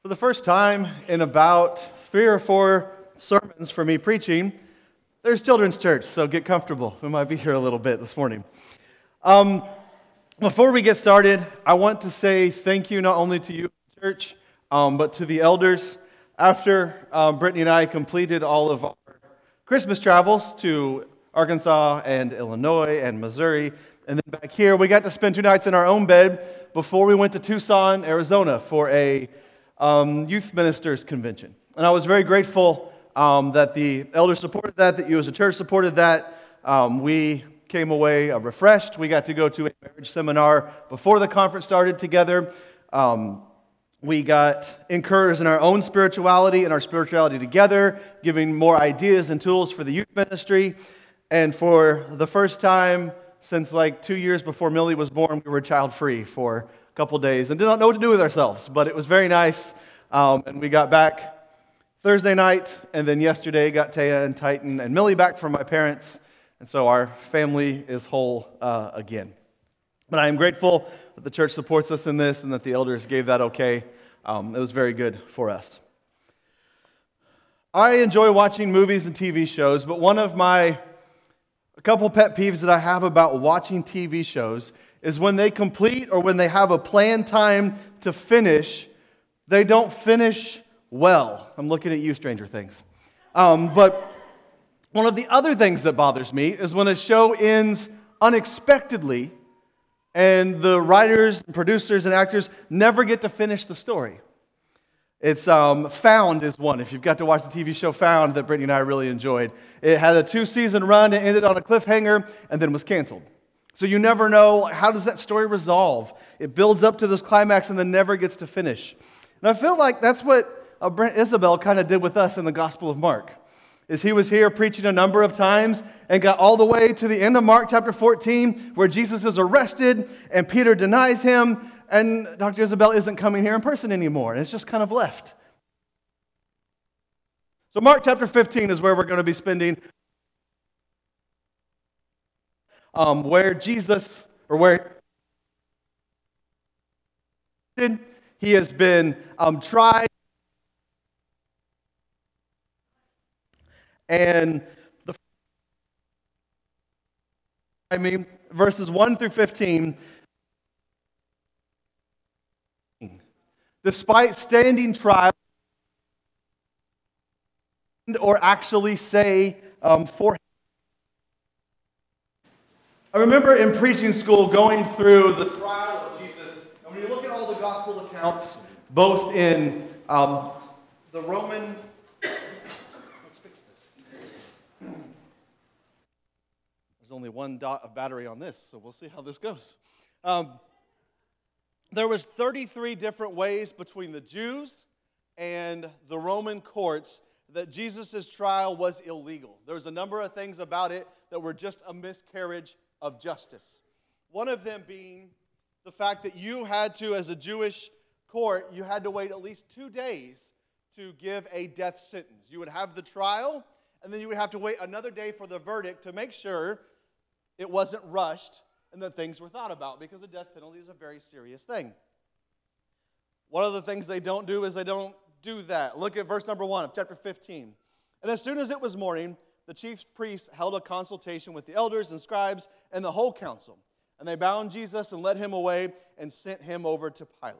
For the first time in about 3 or 4 sermons for me preaching, there's children's church, so get comfortable. We might be here a little bit this morning. Before we get started, I want to say thank you not only to you, church, but to the elders. After Brittany and I completed all of our Christmas travels to Arkansas and Illinois and Missouri, and then back here, we got to spend 2 nights in our own bed before we went to Tucson, Arizona for a youth ministers convention. And I was very grateful that the elders supported that you as a church supported that. We came away refreshed. We got to go to a marriage seminar before the conference started together. We got encouraged in our own spirituality and our spirituality together, giving more ideas and tools for the youth ministry. And for the first time since like 2 years before Millie was born, we were child-free for a couple days and did not know what to do with ourselves. But it was very nice. And we got back Thursday night, and then yesterday got Taya and Titan and Millie back from my parents. And so our family is whole again. But I am grateful that the church supports us in this and that the elders gave that okay. It was very good for us. I enjoy watching movies and TV shows, but one of a couple pet peeves that I have about watching TV shows is when they complete or when they have a planned time to finish, they don't finish well. I'm looking at you, Stranger Things. But one of the other things that bothers me is when a show ends unexpectedly and the writers, and producers, and actors never get to finish the story. It's Found is one. If you've got to watch the TV show Found that Brittany and I really enjoyed. It had a 2-season run. It ended on a cliffhanger and then was canceled. So you never know, how does that story resolve? It builds up to this climax and then never gets to finish. And I feel like that's what Brent Isabel kind of did with us in the Gospel of Mark. Is he was here preaching a number of times and got all the way to the end of Mark chapter 14 where Jesus is arrested and Peter denies him and Dr. Isabel isn't coming here in person anymore. And it's just kind of left. So Mark chapter 15 is where we're going to be spending where Jesus, or where he has been tried. And verses 1 through 15, despite standing trial, or actually say for him. I remember in preaching school going through the trial of Jesus, and when you look at all the gospel accounts, both in the Roman... There's only one dot of battery on this, so we'll see how this goes. There was 33 different ways between the Jews and the Roman courts that Jesus' trial was illegal. There was a number of things about it that were just a miscarriage of justice. One of them being the fact that you had to, as a Jewish court, you had to wait at least 2 days to give a death sentence. You would have the trial, and then you would have to wait another day for the verdict to make sure it wasn't rushed and that things were thought about, because the death penalty is a very serious thing. One of the things they don't do is they don't do that. Look at verse number 1 of chapter 15. And as soon as it was morning, the chief priests held a consultation with the elders and scribes and the whole council. And they bound Jesus and led him away and sent him over to Pilate.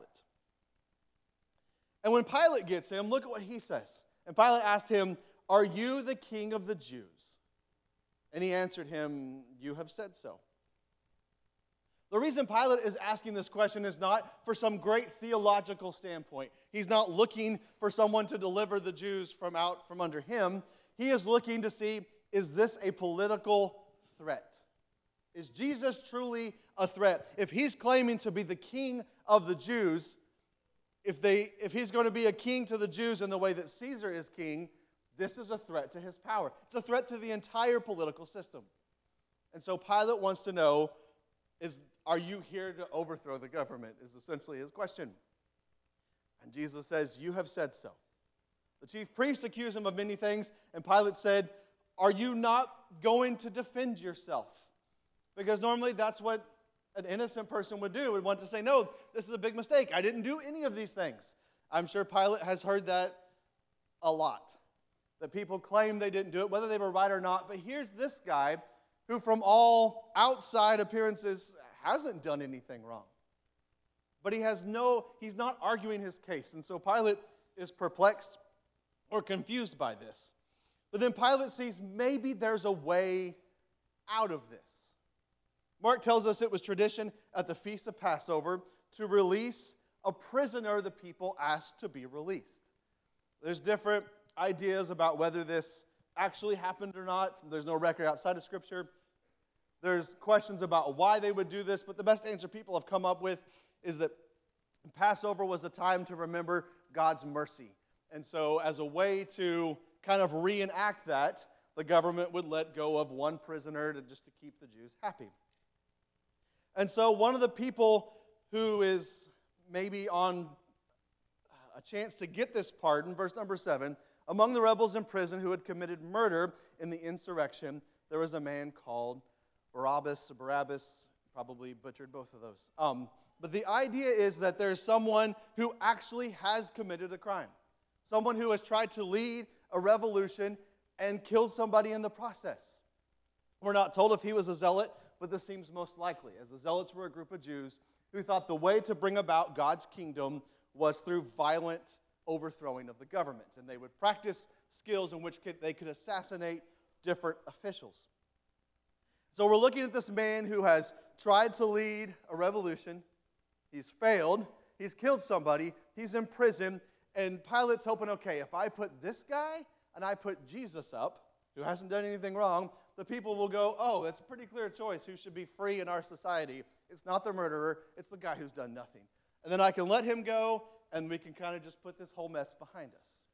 And when Pilate gets him, look at what he says. And Pilate asked him, "Are you the king of the Jews?" And he answered him, "You have said so." The reason Pilate is asking this question is not for some great theological standpoint. He's not looking for someone to deliver the Jews from out from under him. He is looking to see, is this a political threat? Is Jesus truly a threat? If he's claiming to be the king of the Jews, if he's going to be a king to the Jews in the way that Caesar is king, this is a threat to his power. It's a threat to the entire political system. And so Pilate wants to know, are you here to overthrow the government, is essentially his question. And Jesus says, "You have said so." The chief priests accuse him of many things, and Pilate said, "Are you not going to defend yourself?" Because normally that's what an innocent person would do, would want to say, "No, this is a big mistake. I didn't do any of these things." I'm sure Pilate has heard that a lot, that people claim they didn't do it, whether they were right or not. But here's this guy who, from all outside appearances, hasn't done anything wrong. But he's not arguing his case. And so Pilate is perplexed or confused by this. But then Pilate sees maybe there's a way out of this. Mark tells us it was tradition at the Feast of Passover to release a prisoner the people asked to be released. There's different ideas about whether this actually happened or not. There's no record outside of Scripture. There's questions about why they would do this, but the best answer people have come up with is that Passover was a time to remember God's mercy. And so as a way to kind of reenact that, the government would let go of one prisoner just to keep the Jews happy. And so one of the people who is maybe on a chance to get this pardon, verse number 7, among the rebels in prison who had committed murder in the insurrection, there was a man called Barabbas, probably butchered both of those. But the idea is that there's someone who actually has committed a crime. Someone who has tried to lead a revolution and killed somebody in the process. We're not told if he was a zealot, but this seems most likely, as the zealots were a group of Jews who thought the way to bring about God's kingdom was through violent overthrowing of the government. And they would practice skills in which they could assassinate different officials. So we're looking at this man who has tried to lead a revolution. He's failed. He's killed somebody. He's in prison. And Pilate's hoping, okay, if I put this guy and I put Jesus up, who hasn't done anything wrong, the people will go, oh, that's a pretty clear choice who should be free in our society. It's not the murderer. It's the guy who's done nothing. And then I can let him go, and we can kind of just put this whole mess behind us.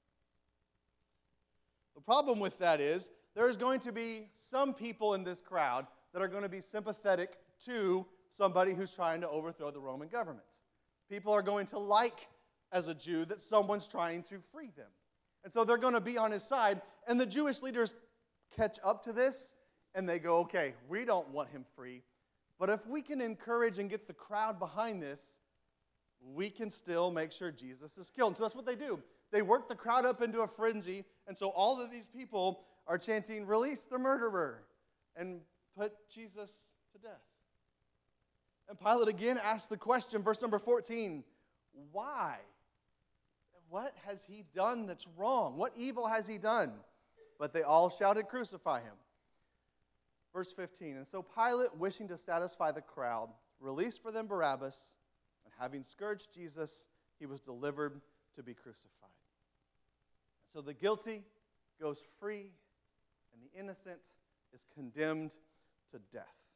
The problem with that is there's going to be some people in this crowd that are going to be sympathetic to somebody who's trying to overthrow the Roman government. People are going to like, as a Jew, that someone's trying to free them. And so they're going to be on his side, and the Jewish leaders catch up to this, and they go, okay, we don't want him free, but if we can encourage and get the crowd behind this, we can still make sure Jesus is killed. And so that's what they do. They work the crowd up into a frenzy, and so all of these people are chanting, release the murderer, and put Jesus to death. And Pilate again asks the question, verse number 14, why? What has he done that's wrong? What evil has he done? But they all shouted, crucify him. Verse 15, and so Pilate, wishing to satisfy the crowd, released for them Barabbas, and having scourged Jesus, he was delivered to be crucified. So the guilty goes free, and the innocent is condemned to death.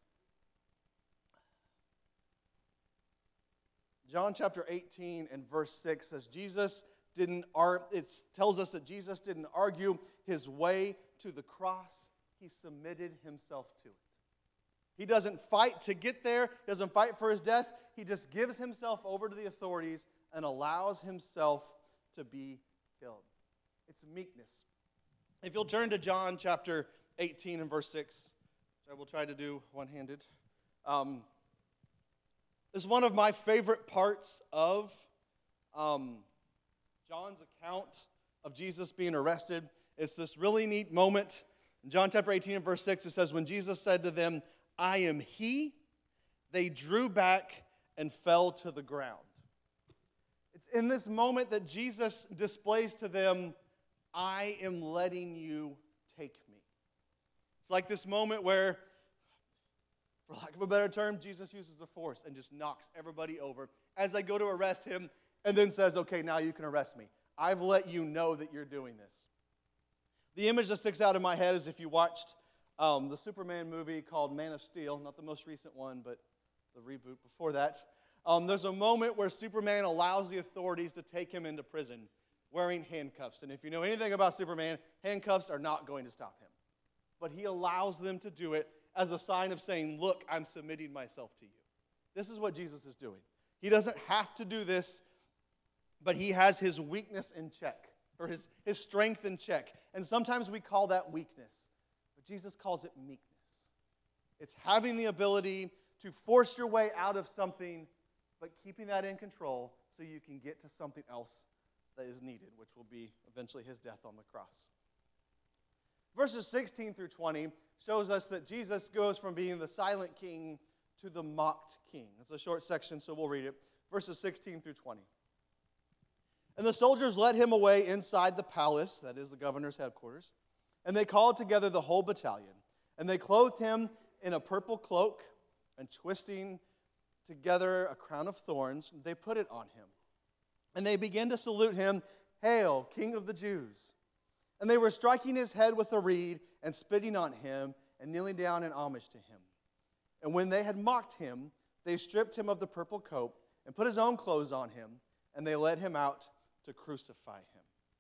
John chapter 18 and verse 6 says it tells us that Jesus didn't argue his way to the cross. He submitted himself to it. He doesn't fight to get there. He doesn't fight for his death. He just gives himself over to the authorities and allows himself to be killed. It's meekness. If you'll turn to John chapter 18 and verse 6, which I will try to do one-handed. This is one of my favorite parts of John's account of Jesus being arrested. It's this really neat moment. In John chapter 18 and verse 6, it says, when Jesus said to them, I am he, they drew back and fell to the ground. It's in this moment that Jesus displays to them, I am letting you take me. It's like this moment where, for lack of a better term, Jesus uses the force and just knocks everybody over as they go to arrest him and then says, okay, now you can arrest me. I've let you know that you're doing this. The image that sticks out in my head is if you watched the Superman movie called Man of Steel, not the most recent one, but the reboot before that. There's a moment where Superman allows the authorities to take him into prison wearing handcuffs. And if you know anything about Superman, handcuffs are not going to stop him. But he allows them to do it as a sign of saying, look, I'm submitting myself to you. This is what Jesus is doing. He doesn't have to do this, but he has his weakness in check, or his strength in check. And sometimes we call that weakness, but Jesus calls it meekness. It's having the ability to force your way out of something, but keeping that in control so you can get to something else that is needed, which will be eventually his death on the cross. Verses 16 through 20 shows us that Jesus goes from being the silent king to the mocked king. It's a short section, so we'll read it. Verses 16 through 20. And the soldiers led him away inside the palace, that is the governor's headquarters, and they called together the whole battalion. And they clothed him in a purple cloak, and twisting together a crown of thorns, they put it on him. And they began to salute him, "Hail, King of the Jews!" And they were striking his head with a reed and spitting on him and kneeling down in homage to him. And when they had mocked him, they stripped him of the purple coat and put his own clothes on him, and they led him out to crucify him.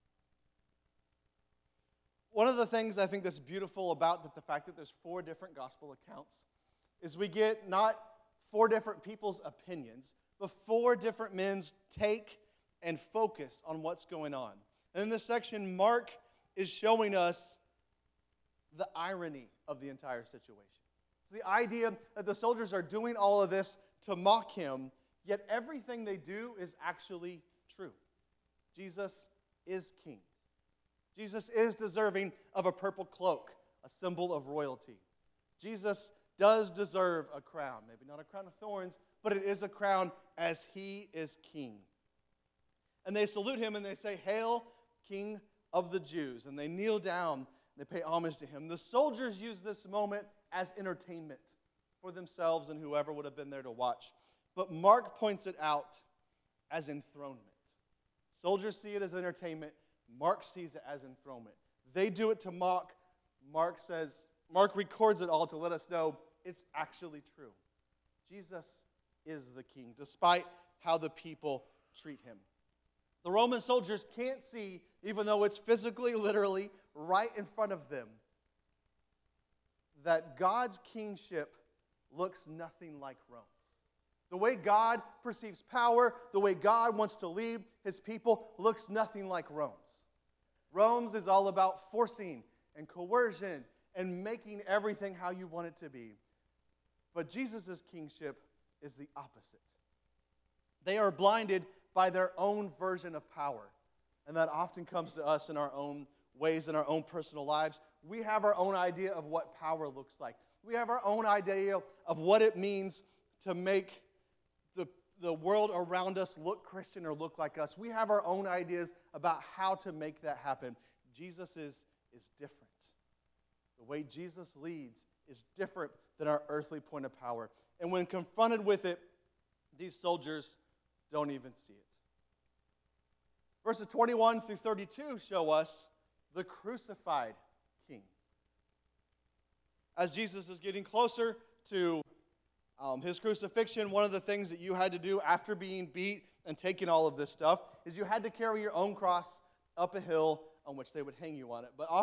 One of the things I think that's beautiful about the fact that there's 4 different gospel accounts is we get not 4 different people's opinions, but 4 different men's take and focus on what's going on. And in this section, Mark is showing us the irony of the entire situation. It's the idea that the soldiers are doing all of this to mock him, yet everything they do is actually true. Jesus is king. Jesus is deserving of a purple cloak, a symbol of royalty. Jesus does deserve a crown. Maybe not a crown of thorns, but it is a crown as he is king. And they salute him and they say, "Hail, King of the Jews." And they kneel down, they pay homage to him. The soldiers use this moment as entertainment for themselves and whoever would have been there to watch. But Mark points it out as enthronement. Soldiers see it as entertainment. Mark sees it as enthronement. They do it to mock. Mark records it all to let us know it's actually true. Jesus is the king, despite how the people treat him. The Roman soldiers can't see, even though it's physically, literally, right in front of them, that God's kingship looks nothing like Rome's. The way God perceives power, the way God wants to lead his people, looks nothing like Rome's. Rome's is all about forcing and coercion and making everything how you want it to be. But Jesus' kingship is the opposite. They are blinded by their own version of power. And that often comes to us in our own ways, in our own personal lives. We have our own idea of what power looks like. We have our own idea of what it means to make the world around us look Christian or look like us. We have our own ideas about how to make that happen. Jesus is different. The way Jesus leads is different than our earthly point of power. And when confronted with it, these soldiers don't even see it. Verses 21 through 32 show us the crucified king. As Jesus is getting closer to his crucifixion, one of the things that you had to do after being beat and taking all of this stuff is you had to carry your own cross up a hill on which they would hang you on it. But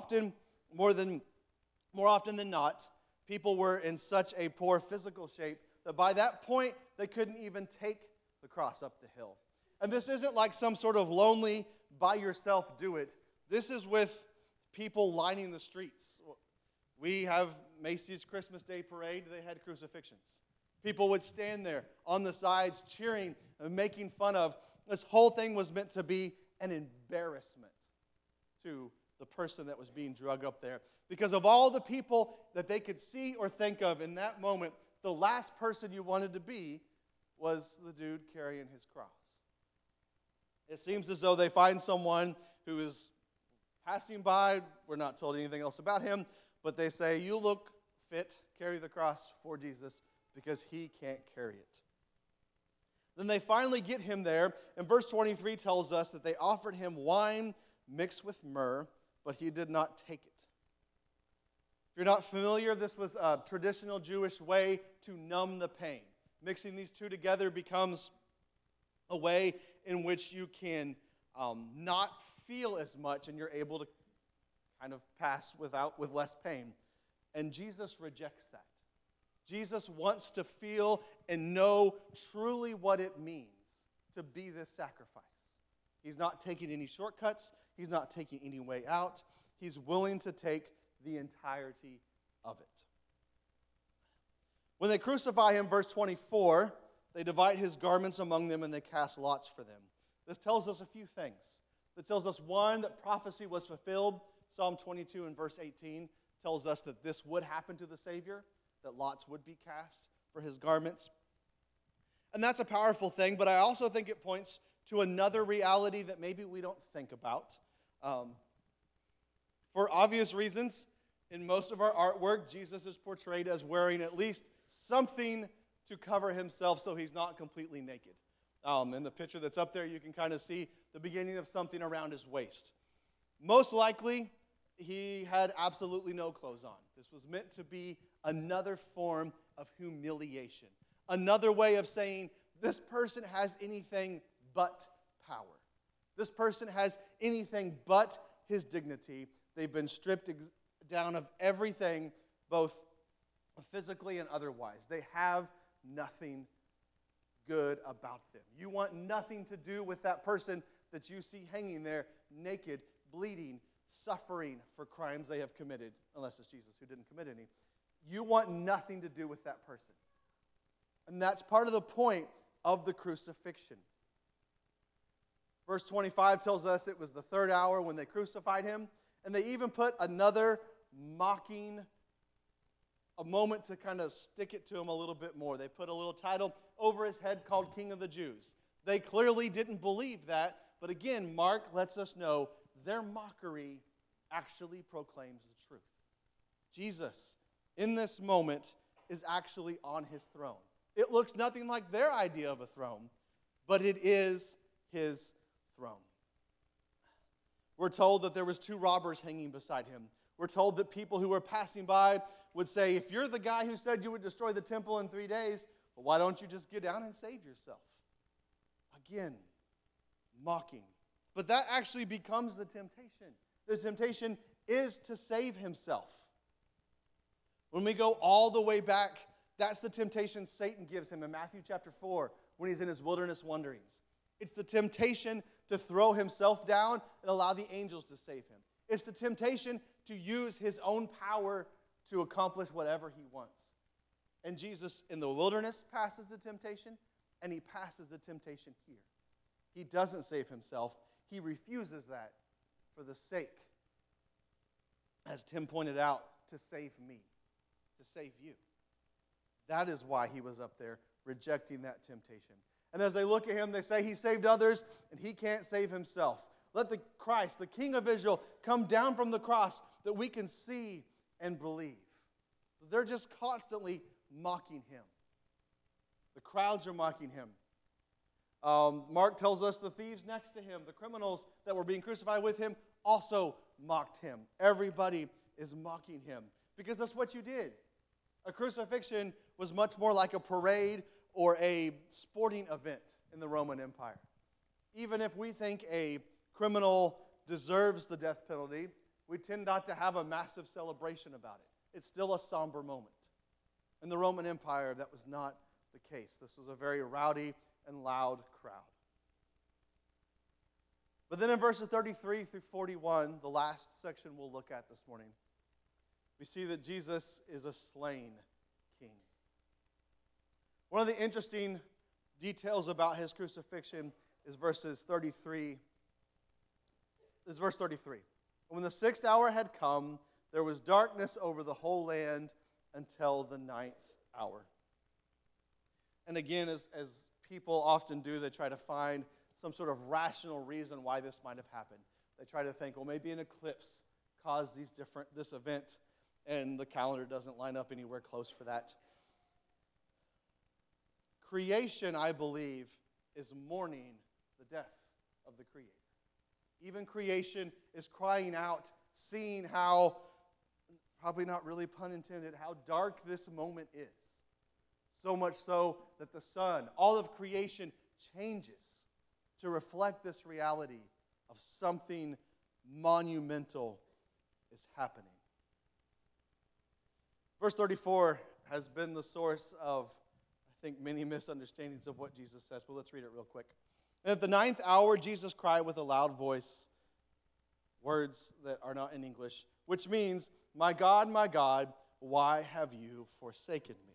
more often than not, people were in such a poor physical shape that by that point, they couldn't even take the cross up the hill. And this isn't like some sort of lonely, by yourself do it. This is with people lining the streets. We have Macy's Christmas Day Parade. They had crucifixions. People would stand there on the sides cheering and making fun of. This whole thing was meant to be an embarrassment to the person that was being dragged up there. Because of all the people that they could see or think of in that moment, the last person you wanted to be was the dude carrying his cross. It seems as though they find someone who is passing by. We're not told anything else about him, but they say, "You look fit, carry the cross for Jesus," because he can't carry it. Then they finally get him there, and verse 23 tells us that they offered him wine mixed with myrrh, but he did not take it. If you're not familiar, this was a traditional Jewish way to numb the pain. Mixing these two together becomes a way in which you can not feel as much, and you're able to kind of pass with less pain. And Jesus rejects that. Jesus wants to feel and know truly what it means to be this sacrifice. He's not taking any shortcuts. He's not taking any way out. He's willing to take the entirety of it. When they crucify him, verse 24, they divide his garments among them and they cast lots for them. This tells us a few things. that tells us, one, that prophecy was fulfilled. Psalm 22 and verse 18 tells us that this would happen to the Savior, that lots would be cast for his garments. And that's a powerful thing, but I also think it points to another reality that maybe we don't think about. For obvious reasons, in most of our artwork, Jesus is portrayed as wearing at least something to cover himself so he's not completely naked. In the picture that's up there, you can kind of see the beginning of something around his waist. Most likely, he had absolutely no clothes on. This was meant to be another form of humiliation. Another way of saying, this person has anything but power. This person has anything but his dignity. They've been stripped down of everything, both physically and otherwise. They have nothing good about them. You want nothing to do with that person that you see hanging there, naked, bleeding, suffering for crimes they have committed, unless it's Jesus who didn't commit any. You want nothing to do with that person. And that's part of the point of the crucifixion. Verse 25 tells us it was the third hour when they crucified him, and they even put another mocking, a moment to kind of stick it to him a little bit more. They put a little title over his head called King of the Jews. They clearly didn't believe that, but again, Mark lets us know their mockery actually proclaims the truth. Jesus, in this moment, is actually on his throne. It looks nothing like their idea of a throne, but it is his throne. We're told that there was 2 robbers hanging beside him. We're told that people who were passing by would say, if you're the guy who said you would destroy the temple in 3 days, well, why don't you just get down and save yourself? Again, mocking. But that actually becomes the temptation. The temptation is to save himself. When we go all the way back, that's the temptation Satan gives him in Matthew chapter 4 when he's in his wilderness wanderings. It's the temptation to throw himself down and allow the angels to save him. It's the temptation to use his own power to accomplish whatever he wants. And Jesus in the wilderness passes the temptation, and he passes the temptation here. He doesn't save himself. He refuses that for the sake, as Tim pointed out, to save me, to save you. That is why he was up there rejecting that temptation. And as they look at him, they say he saved others and he can't save himself. Let the Christ, the King of Israel, come down from the cross that we can see and believe. They're just constantly mocking him. The crowds are mocking him. Mark tells us the thieves next to him, the criminals that were being crucified with him, also mocked him. Everybody is mocking him because that's what you did. A crucifixion was much more like a parade or a sporting event in the Roman Empire. Even if we think a criminal deserves the death penalty, we tend not to have a massive celebration about it. It's still a somber moment. In the Roman Empire, that was not the case. This was a very rowdy and loud crowd. But then in verses 33 through 41, the last section we'll look at this morning, we see that Jesus is a slain king. One of the interesting details about his crucifixion is verse 33. When the 6th hour had come, there was darkness over the whole land until the 9th hour. And again, as people often do, they try to find some sort of rational reason why this might have happened. They try to think, well, maybe an eclipse caused this event, and the calendar doesn't line up anywhere close for that. Creation, I believe, is mourning the death of the Creator. Even creation is crying out, seeing how, probably not really pun intended, how dark this moment is. So much so that the sun, all of creation changes to reflect this reality of something monumental is happening. Verse 34 has been the source of, I think, many misunderstandings of what Jesus says, but let's read it real quick. And at the 9th hour, Jesus cried with a loud voice, words that are not in English, which means, my God, why have you forsaken me?"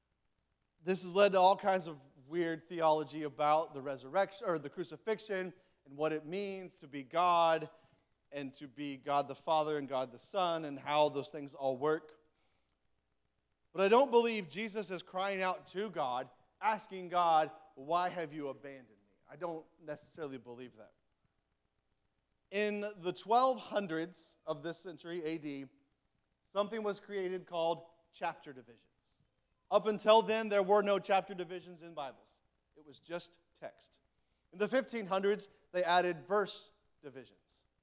This has led to all kinds of weird theology about the resurrection or the crucifixion and what it means to be God and to be God the Father and God the Son and how those things all work. But I don't believe Jesus is crying out to God, asking God, why have you abandoned me? I don't necessarily believe that. In the 1200s of this century AD, something was created called chapter divisions. Up until then, there were no chapter divisions in Bibles. It was just text. In the 1500s, they added verse divisions.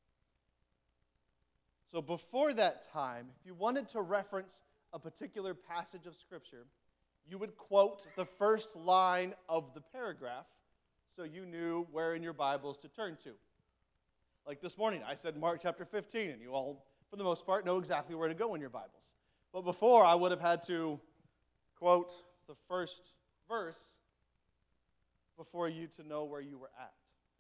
So before that time, if you wanted to reference a particular passage of Scripture, you would quote the first line of the paragraph so you knew where in your Bibles to turn to. Like this morning, I said Mark chapter 15, and you all, for the most part, know exactly where to go in your Bibles. But before, I would have had to quote the first verse before you to know where you were at.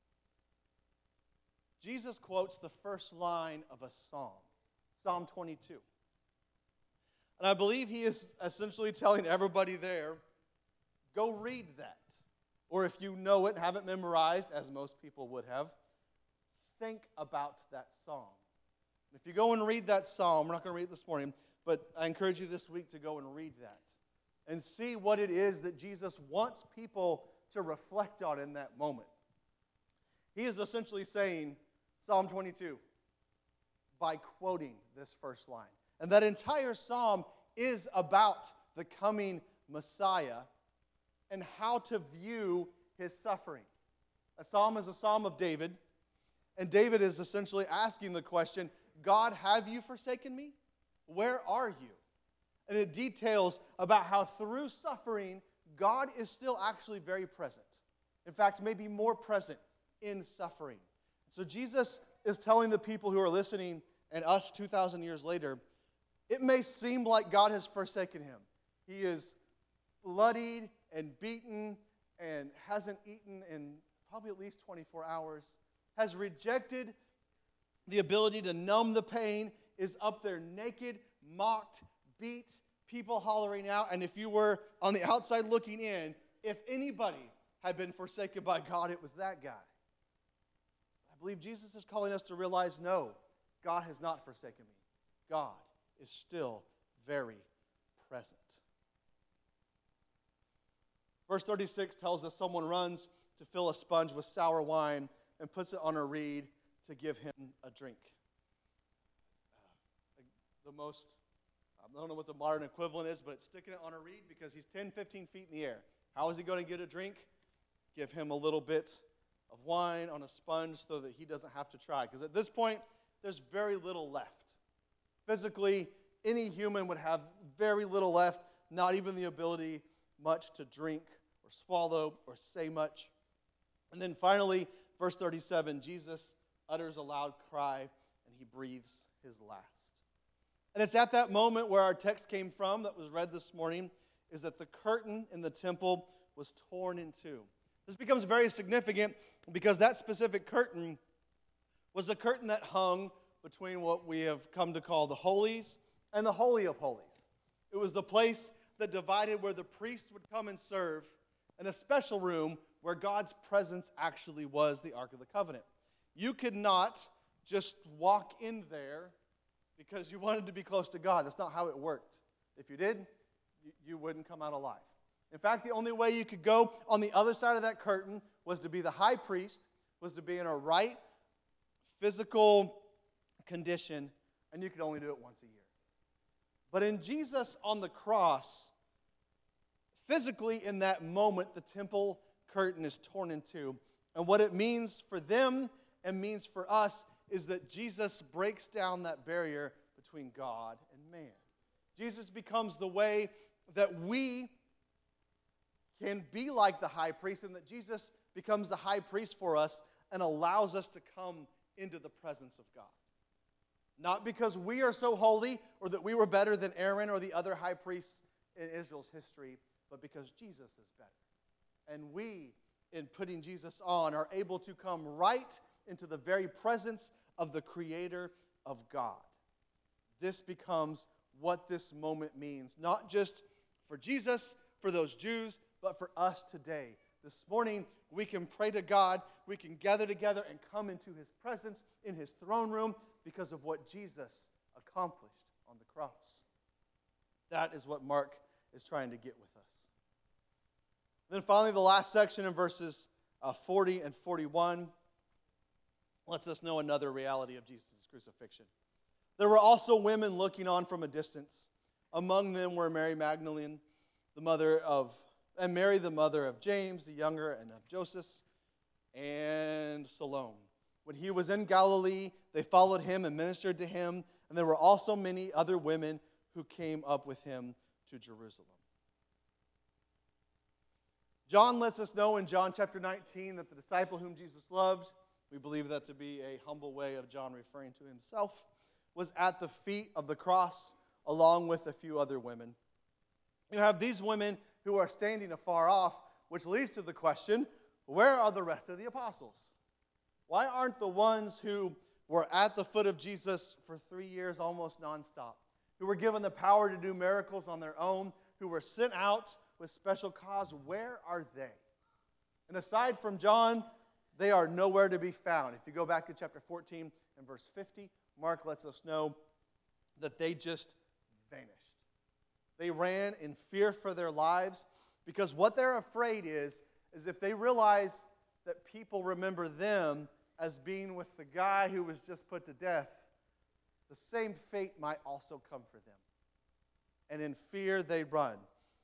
Jesus quotes the first line of a psalm, Psalm 22. And I believe he is essentially telling everybody there, go read that. Or if you know it and haven't memorized, as most people would have, think about that psalm. If you go and read that psalm, we're not going to read it this morning, but I encourage you this week to go and read that and see what it is that Jesus wants people to reflect on in that moment. He is essentially saying, Psalm 22, by quoting this first line. And that entire psalm is about the coming Messiah and how to view his suffering. A psalm is a psalm of David, and David is essentially asking the question, God, have you forsaken me? Where are you? And it details about how through suffering, God is still actually very present. In fact, maybe more present in suffering. So Jesus is telling the people who are listening, and us 2,000 years later, it may seem like God has forsaken him. He is bloodied and beaten and hasn't eaten in probably at least 24 hours, has rejected the ability to numb the pain, is up there naked, mocked, beat, people hollering out. And if you were on the outside looking in, if anybody had been forsaken by God, it was that guy. I believe Jesus is calling us to realize, no, God has not forsaken me. God is still very present. Verse 36 tells us someone runs to fill a sponge with sour wine and puts it on a reed to give him a drink. I don't know what the modern equivalent is, but it's sticking it on a reed because he's 10, 15 feet in the air. How is he going to get a drink? Give him a little bit of wine on a sponge so that he doesn't have to try. Because at this point, there's very little left. Physically, any human would have very little left, not even the ability much to drink or swallow or say much. And then finally, verse 37, Jesus utters a loud cry and he breathes his last. And it's at that moment where our text came from that was read this morning, is that the curtain in the temple was torn in two. This becomes very significant because that specific curtain was the curtain that hung between what we have come to call the holies and the Holy of Holies. It was the place that divided where the priests would come and serve, and a special room where God's presence actually was, the Ark of the Covenant. You could not just walk in there because you wanted to be close to God. That's not how it worked. If you did, you wouldn't come out alive. In fact, the only way you could go on the other side of that curtain was to be the high priest, was to be in a right physical condition, and you could only do it once a year. But in Jesus on the cross, physically in that moment, the temple curtain is torn in two. And what it means for them and means for us is that Jesus breaks down that barrier between God and man. Jesus becomes the way that we can be like the high priest, and that Jesus becomes the high priest for us and allows us to come into the presence of God. Not because we are so holy or that we were better than Aaron or the other high priests in Israel's history, but because Jesus is better. And we, in putting Jesus on, are able to come right into the very presence of the Creator of God. This becomes what this moment means, not just for Jesus, for those Jews, but for us today, this morning we can pray to God, we can gather together and come into His presence in His throne room because of what Jesus accomplished on the cross. That is what Mark is trying to get with us. Then finally, the last section in verses 40 and 41 lets us know another reality of Jesus' crucifixion. There were also women looking on from a distance. Among them were Mary Magdalene, and Mary, the mother of James the younger, and of Joseph, and Salome. When he was in Galilee, they followed him and ministered to him, and there were also many other women who came up with him to Jerusalem. John lets us know in John chapter 19 that the disciple whom Jesus loved, we believe that to be a humble way of John referring to himself, was at the feet of the cross along with a few other women. You have these women who are standing afar off, which leads to the question, where are the rest of the apostles? Why aren't the ones who were at the foot of Jesus for 3 years almost nonstop, who were given the power to do miracles on their own, who were sent out with special cause, where are they? And aside from John, they are nowhere to be found. If you go back to chapter 14 and verse 50, Mark lets us know that they just vanished. They ran in fear for their lives because what they're afraid is if they realize that people remember them as being with the guy who was just put to death, the same fate might also come for them. And in fear, they run.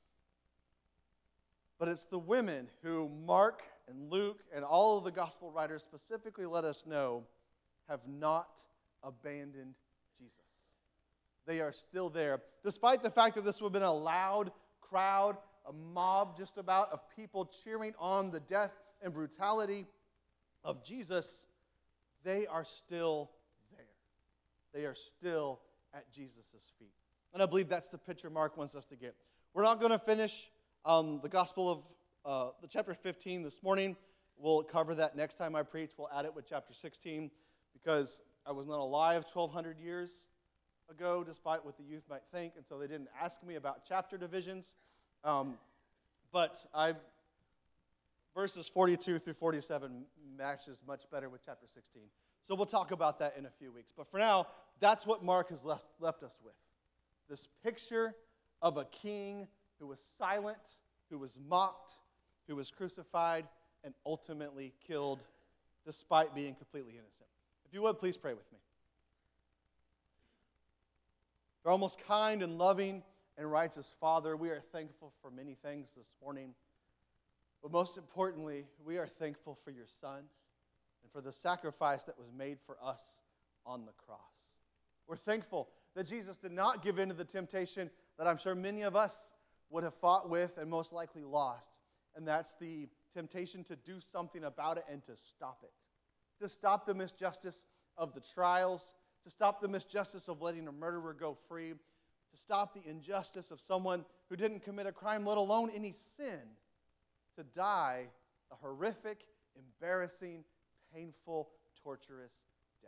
But it's the women who Mark and Luke and all of the gospel writers specifically let us know have not abandoned Jesus. They are still there. Despite the fact that this would have been a loud crowd, a mob just about of people cheering on the death and brutality of Jesus, they are still there. They are still at Jesus' feet. And I believe that's the picture Mark wants us to get. We're not going to finish the Gospel of the chapter 15 this morning. We'll cover that next time I preach. We'll add it with chapter 16 because I was not alive 1,200 years ago, despite what the youth might think, and so they didn't ask me about chapter divisions. But verses 42 through 47 matches much better with chapter 16. So we'll talk about that in a few weeks. But for now, that's what Mark has left us with. This picture of a king who was silent, who was mocked, who was crucified, and ultimately killed despite being completely innocent. If you would, please pray with me. Our almost kind and loving and righteous Father, we are thankful for many things this morning. But most importantly, we are thankful for your Son and for the sacrifice that was made for us on the cross. We're thankful that Jesus did not give in to the temptation that I'm sure many of us would have fought with and most likely lost. And that's the temptation to do something about it and to stop it. To stop the misjustice of the trials, to stop the misjustice of letting a murderer go free, to stop the injustice of someone who didn't commit a crime, let alone any sin, to die a horrific, embarrassing, painful, torturous death.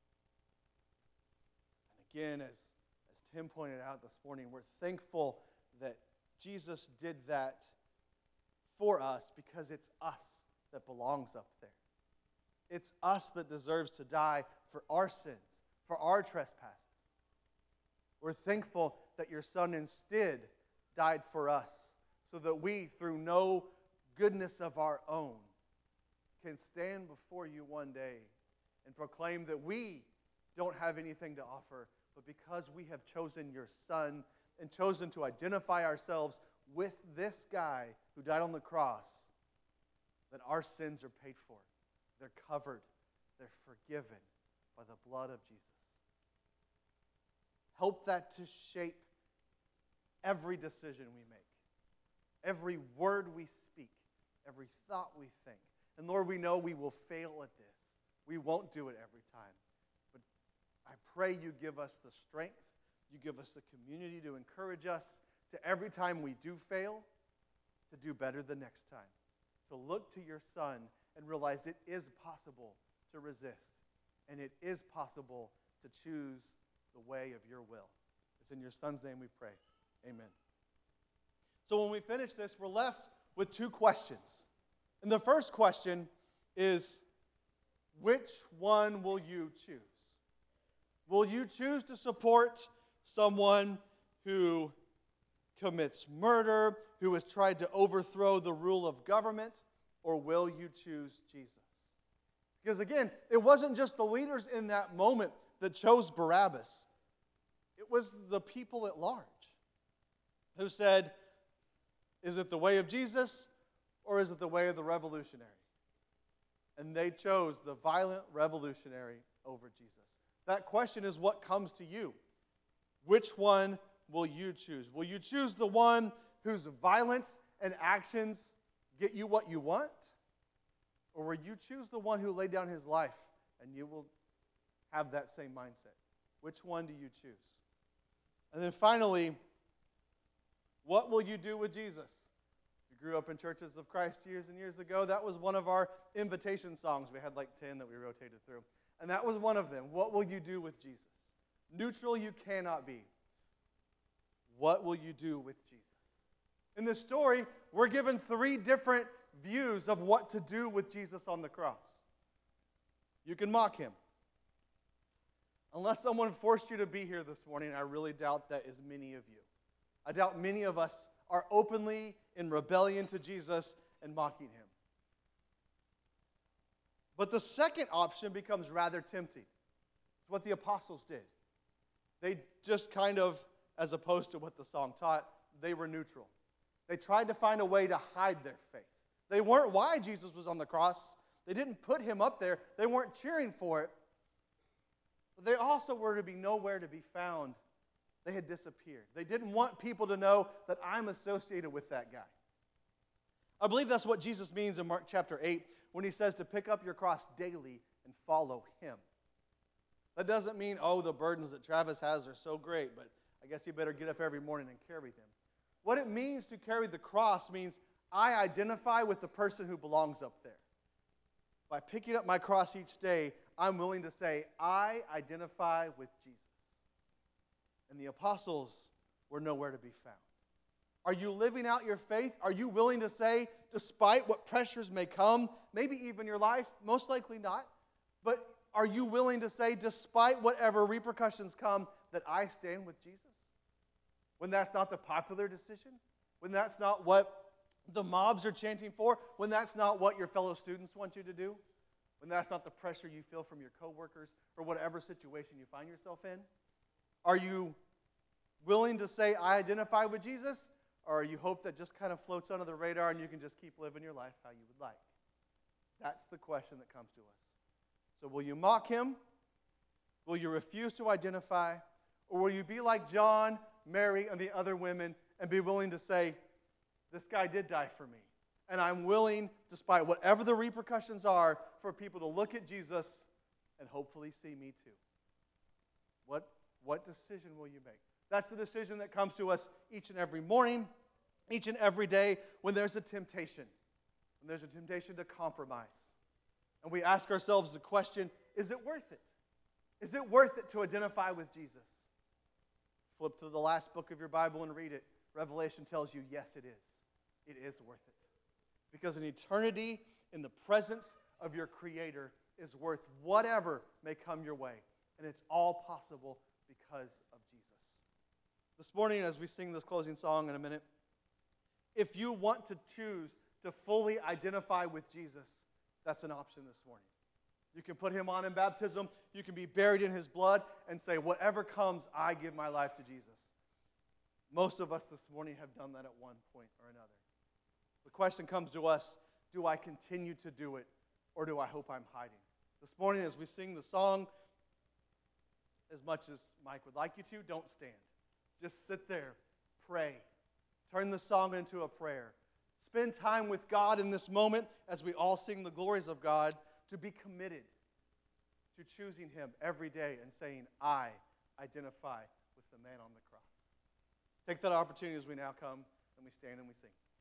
And again, as Tim pointed out this morning, we're thankful that Jesus did that for us because it's us that belongs up there. It's us that deserves to die for our sins, for our trespasses. We're thankful that your Son instead died for us so that we, through no goodness of our own, can stand before you one day and proclaim that we don't have anything to offer, but because we have chosen your Son and chosen to identify ourselves with this guy who died on the cross, that our sins are paid for. They're covered. They're forgiven by the blood of Jesus. Help that to shape every decision we make, every word we speak, every thought we think. And Lord, we know we will fail at this. We won't do it every time. But I pray you give us the strength, you give us the community to encourage us to every time we do fail, to do better the next time. To look to your Son and realize it is possible to resist. And it is possible to choose the way of your will. It's in your Son's name we pray. Amen. So when we finish this, we're left with two questions. And the first question is, which one will you choose? Will you choose to support someone who commits murder, who has tried to overthrow the rule of government, or will you choose Jesus? Because again, it wasn't just the leaders in that moment that chose Barabbas. It was the people at large who said, is it the way of Jesus or is it the way of the revolutionary? And they chose the violent revolutionary over Jesus. That question is what comes to you. Which one will you choose? Will you choose the one whose violence and actions get you what you want? Or will you choose the one who laid down his life and you will have that same mindset? Which one do you choose? And then finally, what will you do with Jesus? If you grew up in Churches of Christ years and years ago, that was one of our invitation songs. We had like 10 that we rotated through. And that was one of them. What will you do with Jesus? Neutral you cannot be. What will you do with Jesus? In this story, we're given 3 different views of what to do with Jesus on the cross. You can mock him. Unless someone forced you to be here this morning, I really doubt that is many of you. I doubt many of us are openly in rebellion to Jesus and mocking him. But the second option becomes rather tempting. It's what the apostles did. They just kind of, as opposed to what the song taught, they were neutral. They tried to find a way to hide their faith. They weren't why Jesus was on the cross. They didn't put him up there. They weren't cheering for it. But they also were to be nowhere to be found. They had disappeared. They didn't want people to know that I'm associated with that guy. I believe that's what Jesus means in Mark chapter 8 when he says to pick up your cross daily and follow him. That doesn't mean, the burdens that Travis has are so great, but I guess you better get up every morning and carry them. What it means to carry the cross means I identify with the person who belongs up there. By picking up my cross each day, I'm willing to say, I identify with Jesus. And the apostles were nowhere to be found. Are you living out your faith? Are you willing to say, despite what pressures may come, maybe even your life, most likely not, but are you willing to say, despite whatever repercussions come, that I stand with Jesus? When that's not the popular decision? When that's not what the mobs are chanting for? When that's not what your fellow students want you to do? When that's not the pressure you feel from your coworkers or whatever situation you find yourself in? Are you willing to say, I identify with Jesus? Or you hope that just kind of floats under the radar and you can just keep living your life how you would like? That's the question that comes to us. So will you mock him? Will you refuse to identify? Or will you be like John, Mary, and the other women and be willing to say, this guy did die for me. And I'm willing, despite whatever the repercussions are, for people to look at Jesus and hopefully see me too. What decision will you make? That's the decision that comes to us each and every morning, each and every day when there's a temptation. When there's a temptation to compromise. And we ask ourselves the question, is it worth it? Is it worth it to identify with Jesus? Flip to the last book of your Bible and read it. Revelation tells you, yes, it is. It is worth it. Because an eternity in the presence of your Creator is worth whatever may come your way. And it's all possible because of Jesus. This morning, as we sing this closing song in a minute, if you want to choose to fully identify with Jesus, that's an option this morning. You can put him on in baptism. You can be buried in his blood and say, whatever comes, I give my life to Jesus. Most of us this morning have done that at one point or another. The question comes to us, do I continue to do it or do I hope I'm hiding? This morning as we sing the song, as much as Mike would like you to, don't stand. Just sit there, pray. Turn the song into a prayer. Spend time with God in this moment as we all sing the glories of God, to be committed to choosing him every day and saying, I identify with the man on the cross. Take that opportunity as we now come and we stand and we sing.